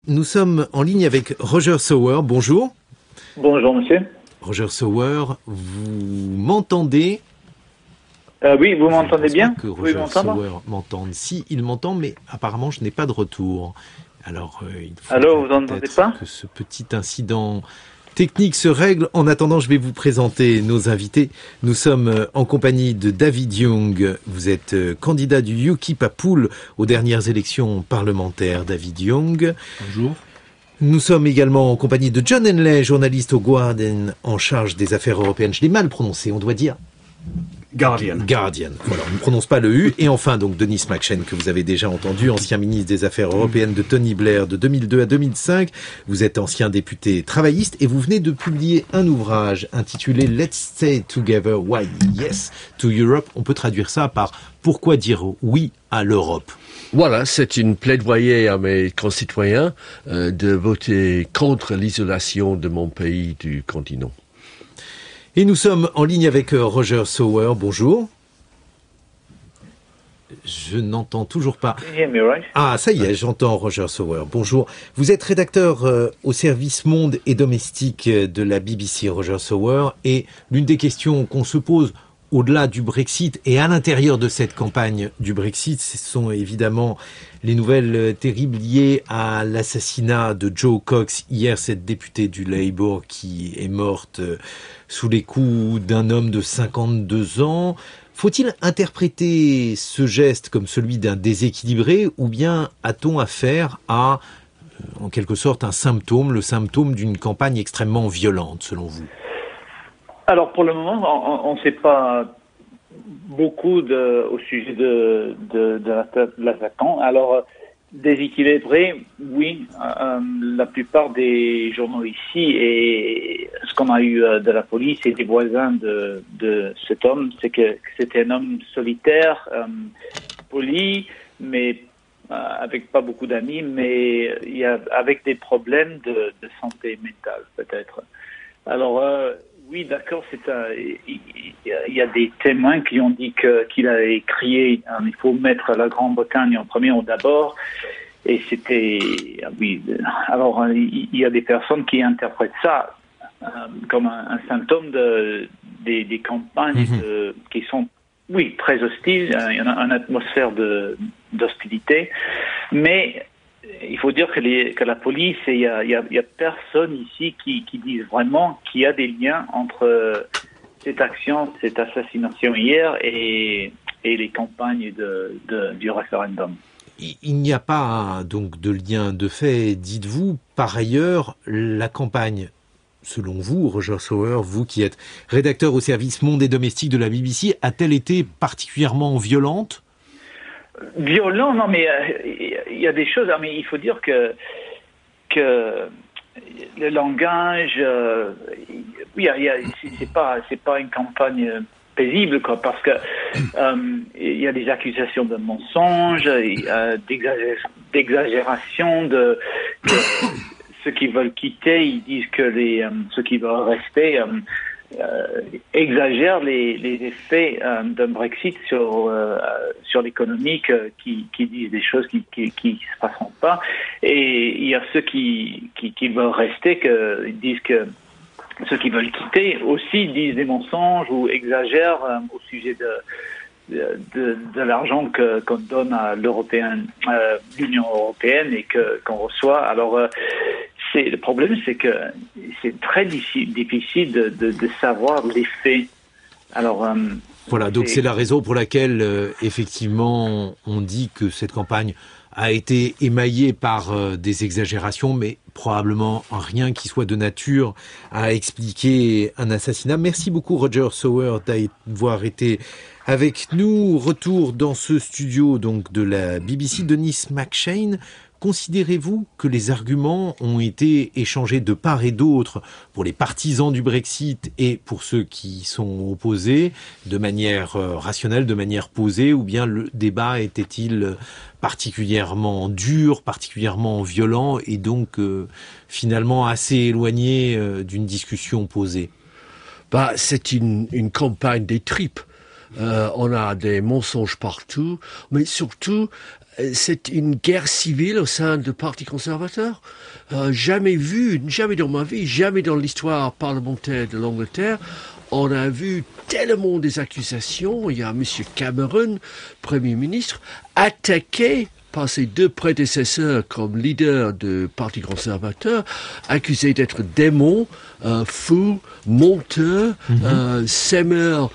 Nous sommes en ligne avec Roger Sauer. Bonjour. Bonjour, monsieur. Roger Sauer, vous m'entendez? Oui, vous m'entendez bien? Que Vous pouvez Roger m'entendre? Sauer m'entende. Si, il m'entend, mais apparemment, je n'ai pas de retour. Alors, il Allô, vous faudrait entendez peut-être pas? que ce petit incident technique se règle. En attendant, je vais vous présenter nos invités. Nous sommes en compagnie de David Young. Vous êtes candidat du UKIP à Poole aux dernières élections parlementaires. David Young. Bonjour. Nous sommes également en compagnie de John Henley, journaliste au Guardian en charge des affaires européennes. Je l'ai mal prononcé, on doit dire Guardian. Voilà, on ne prononce pas le U. Et enfin, donc, Denis McShane, que vous avez déjà entendu, ancien ministre des Affaires européennes de Tony Blair de 2002 à 2005. Vous êtes ancien député travailliste et vous venez de publier un ouvrage intitulé Let's Stay Together, Why Yes to Europe. On peut traduire ça par Pourquoi dire oui à l'Europe. Voilà, c'est une plaidoyer à mes concitoyens de voter contre l'isolation de mon pays du continent. Et nous sommes en ligne avec Roger Sauer. Bonjour. Je n'entends toujours pas. Ah, ça y est, j'entends Roger Sauer. Bonjour. Vous êtes rédacteur au service Monde et Domestique de la BBC, Roger Sauer. Et l'une des questions qu'on se pose au-delà du Brexit et à l'intérieur de cette campagne du Brexit, ce sont évidemment les nouvelles terribles liées à l'assassinat de Jo Cox, hier cette députée du Labour qui est morte sous les coups d'un homme de 52 ans. Faut-il interpréter ce geste comme celui d'un déséquilibré ou bien a-t-on affaire à, en quelque sorte, un symptôme, le symptôme d'une campagne extrêmement violente, selon vous ? Alors, pour le moment, on ne sait pas beaucoup au sujet de l'attaquant. Alors, déséquilibré, oui. La plupart des journaux ici et ce qu'on a eu de la police et des voisins de cet homme, c'est que c'était un homme solitaire, poli, mais avec pas beaucoup d'amis, mais avec des problèmes de santé mentale, peut-être. Alors, oui, d'accord, il y a des témoins qui ont dit qu'il avait crié il faut mettre la Grande-Bretagne en premier ou d'abord, et c'était, oui, alors il y a des personnes qui interprètent ça comme un symptôme des campagnes qui sont, oui, très hostiles. Il y en a une atmosphère d'hostilité, mais il faut dire que la police, il y a personne ici qui disent vraiment qu'il y a des liens entre cette action, cette assassination hier et les campagnes du référendum. Il n'y a pas donc de lien de fait, dites-vous. Par ailleurs, la campagne, selon vous, Roger Sauer, vous qui êtes rédacteur au service Monde et Domestique de la BBC, a-t-elle été particulièrement violente ? Violent, non, mais il y a des choses. Mais il faut dire que le langage, oui, c'est pas une campagne paisible, quoi, parce que il y a des accusations de mensonges, d'exagération, que ceux qui veulent quitter, ils disent que ceux qui veulent rester exagèrent les effets d'un Brexit sur l'économie, qui disent des choses qui se passeront pas, et il y a ceux qui veulent rester, ils disent que ceux qui veulent quitter aussi disent des mensonges ou exagèrent au sujet de l'argent qu'on donne à l'Union européenne et qu'on reçoit. Alors le problème, c'est que c'est très difficile de savoir les faits. Alors voilà, donc c'est la raison pour laquelle effectivement on dit que cette campagne a été émaillée par des exagérations, mais probablement rien qui soit de nature à expliquer un assassinat. Merci beaucoup Roger Sauer d'avoir été avec nous. Retour dans ce studio donc de la BBC, Denis McShane. Considérez-vous que les arguments ont été échangés de part et d'autre pour les partisans du Brexit et pour ceux qui sont opposés de manière rationnelle, de manière posée, ou bien le débat était-il particulièrement dur, particulièrement violent et donc finalement assez éloigné d'une discussion posée ? C'est une campagne des tripes. on a des mensonges partout, mais surtout, c'est une guerre civile au sein du Parti conservateur. Jamais dans ma vie, jamais dans l'histoire parlementaire de l'Angleterre, on a vu tellement des accusations. Il y a M. Cameron, Premier ministre, attaqué par ses deux prédécesseurs comme leader du Parti conservateur, accusé d'être démon, fou, menteur, sémeur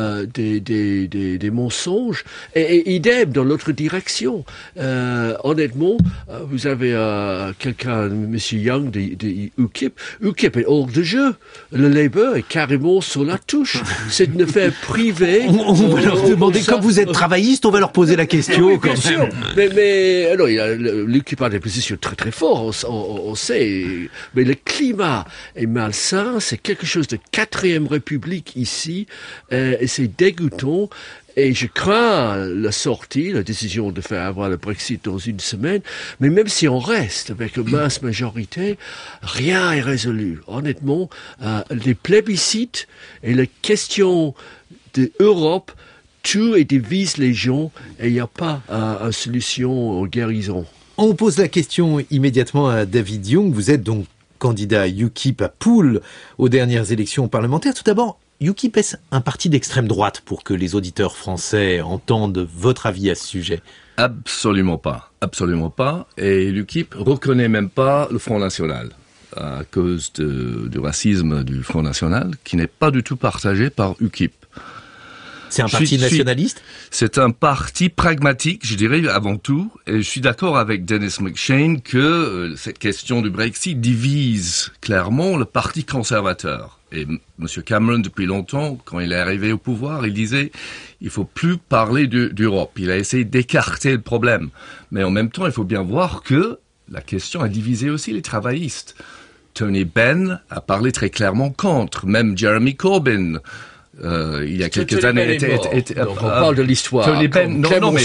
des mensonges, et idem dans l'autre direction. Honnêtement, vous avez quelqu'un, M. Young de UKIP. UKIP est hors de jeu. Le Labour est carrément sur la touche. C'est une affaire privée. On va leur demander, comme vous êtes travailliste, on va leur poser la question. Oui, bien sûr. Mais alors, l'UKIP a des positions très très fortes, on sait. Mais le climat est malsain. C'est quelque chose de 4e République ici, et c'est dégoûtant. Et je crains la décision de faire avoir le Brexit dans une semaine. Mais même si on reste avec une mince majorité, rien est résolu. Honnêtement, les plébiscites et la question de l'Europe tuent et divisent les gens, et il n'y a pas une solution aux guérisons. On pose la question immédiatement à David Young. Vous êtes donc candidat UKIP à Poole aux dernières élections parlementaires. Tout d'abord, UKIP est un parti d'extrême droite pour que les auditeurs français entendent votre avis à ce sujet? Absolument pas. Absolument pas. Et l'UKIP reconnaît même pas le Front National à cause du racisme du Front National qui n'est pas du tout partagé par UKIP. C'est un parti nationaliste? C'est un parti pragmatique, je dirais, avant tout. Et je suis d'accord avec Dennis McShane que cette question du Brexit divise clairement le parti conservateur. Et M. Cameron, depuis longtemps, quand il est arrivé au pouvoir, il disait il faut plus parler d'Europe. Il a essayé d'écarter le problème. Mais en même temps, il faut bien voir que la question a divisé aussi les travaillistes. Tony Benn a parlé très clairement contre. Même Jeremy Corbyn, il y a quelques années, on parle de l'histoire. Tony Benn,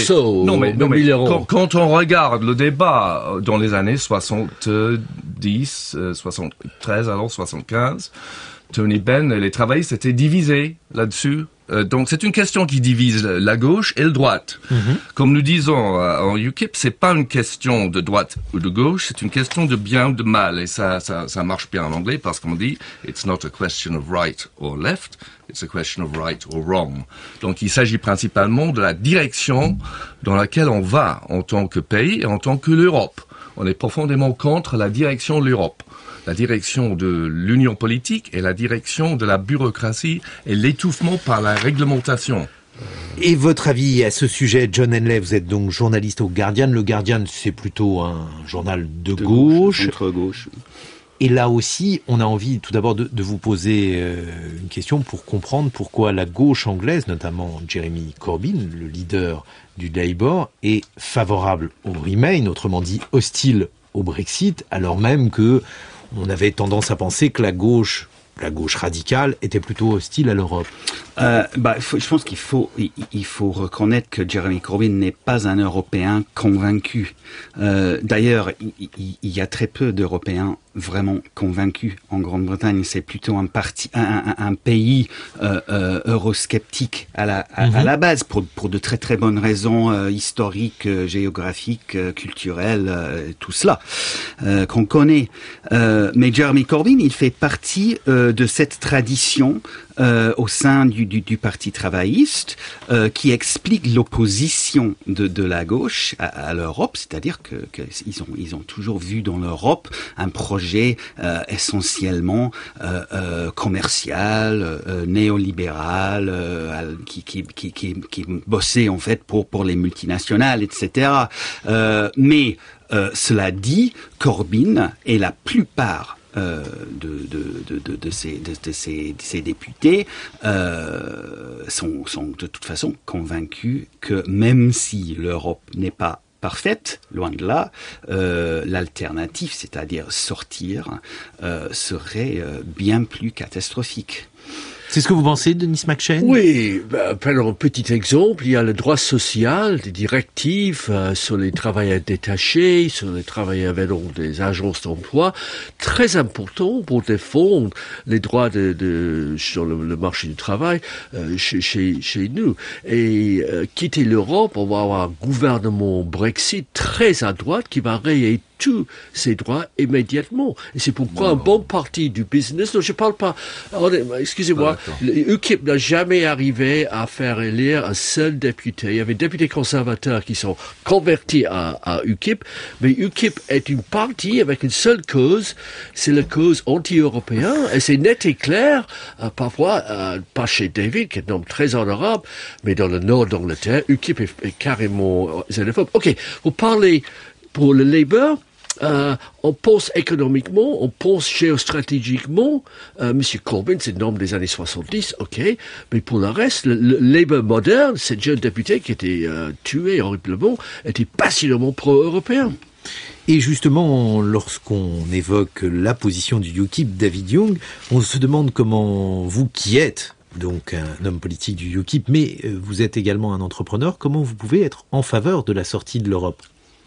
quand on regarde le débat dans les années 70, 73, alors 75, Tony Benn et les travaillistes étaient divisés là-dessus. Donc c'est une question qui divise la gauche et la droite. Comme nous disons en UKIP, c'est pas une question de droite ou de gauche, c'est une question de bien ou de mal. Et ça marche bien en anglais parce qu'on dit it's not a question of right or left, it's a question of right or wrong. Donc il s'agit principalement de la direction dans laquelle on va en tant que pays et en tant que l'Europe. On est profondément contre la direction de l'Europe. La direction de l'union politique et la direction de la bureaucratie et l'étouffement par la réglementation. Et votre avis à ce sujet, John Henley, vous êtes donc journaliste au Guardian. Le Guardian, c'est plutôt un journal de gauche. Centre-gauche. Et là aussi, on a envie tout d'abord de vous poser une question pour comprendre pourquoi la gauche anglaise, notamment Jeremy Corbyn, le leader du Labour, est favorable au Remain, autrement dit hostile au Brexit, alors même que on avait tendance à penser que la gauche radicale était plutôt hostile à l'Europe. Je pense qu'il faut reconnaître que Jeremy Corbyn n'est pas un Européen convaincu. D'ailleurs, il y a très peu d'Européens vraiment convaincus en Grande-Bretagne. C'est plutôt un pays eurosceptique à la base pour de très très bonnes raisons historiques, géographiques, culturelles, tout cela qu'on connaît. Mais Jeremy Corbyn, il fait partie de cette tradition au sein du Parti travailliste qui explique l'opposition de la gauche à l'Europe, c'est-à-dire que ils ont toujours vu dans l'Europe un projet essentiellement commercial, néolibéral, qui bossait en fait pour les multinationales, etc. Mais cela dit, Corbyn et la plupart de ces députés sont de toute façon convaincus que même si l'Europe n'est pas parfaite, loin de là, l'alternative, c'est-à-dire sortir, serait bien plus catastrophique. C'est ce que vous pensez, Denis McShane? Oui, prenons un petit exemple. Il y a le droit social, des directives sur les travailleurs détachés, sur les travailleurs venant des agences d'emploi, très important pour défendre les droits sur le marché du travail chez nous. Et quitter l'Europe, on va avoir un gouvernement Brexit très à droite qui va rayer tous ces droits immédiatement. Et c'est pourquoi un bon parti du business, non, je parle pas, excusez-moi, UKIP n'a jamais arrivé à faire élire un seul député. Il y avait des députés conservateurs qui sont convertis à UKIP, mais UKIP est une partie avec une seule cause, c'est la cause anti-européenne, et c'est net et clair, parfois, pas chez David, qui est un homme très honorable, mais dans le nord d'Angleterre, UKIP est carrément xénophobe. Ok, vous parlez pour le Labour, on pense économiquement, on pense géostratégiquement. Monsieur Corbyn, c'est un homme des années 70, ok. Mais pour le reste, le Labour moderne, cette jeune députée qui était tuée horriblement, était passionnément pro-européen. Et justement, lorsqu'on évoque la position du UKIP, David Young, on se demande comment vous qui êtes donc un homme politique du UKIP, mais vous êtes également un entrepreneur, comment vous pouvez être en faveur de la sortie de l'Europe?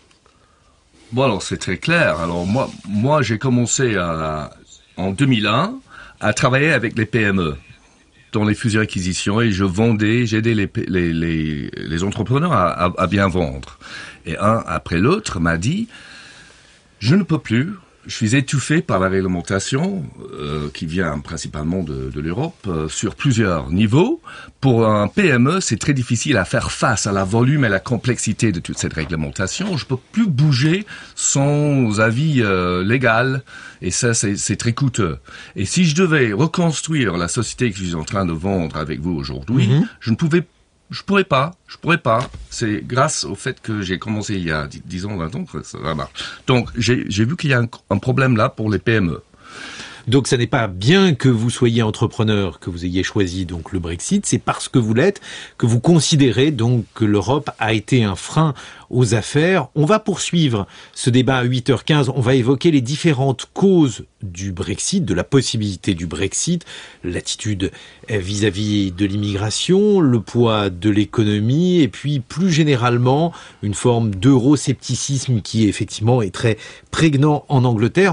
Bon, alors c'est très clair. Alors moi j'ai commencé en 2001 à travailler avec les PME dans les fusions-acquisitions et j'aidais les entrepreneurs à bien vendre. Et un après l'autre m'a dit, je ne peux plus. Je suis étouffé par la réglementation qui vient principalement de l'Europe sur plusieurs niveaux. Pour un PME, c'est très difficile à faire face à la volume et la complexité de toute cette réglementation. Je peux plus bouger sans avis légal et ça, c'est très coûteux. Et si je devais reconstruire la société que je suis en train de vendre avec vous aujourd'hui, je pourrais pas. C'est grâce au fait que j'ai commencé il y a 10 ans, 20 ans que ça marche. Donc, j'ai vu qu'il y a un problème là pour les PME. Donc, ça n'est pas bien que vous soyez entrepreneur, que vous ayez choisi donc le Brexit, c'est parce que vous l'êtes, que vous considérez donc que l'Europe a été un frein aux affaires. On va poursuivre ce débat à 8h15. On va évoquer les différentes causes du Brexit, de la possibilité du Brexit, l'attitude vis-à-vis de l'immigration, le poids de l'économie et puis plus généralement une forme d'euroscepticisme qui effectivement est très prégnant en Angleterre.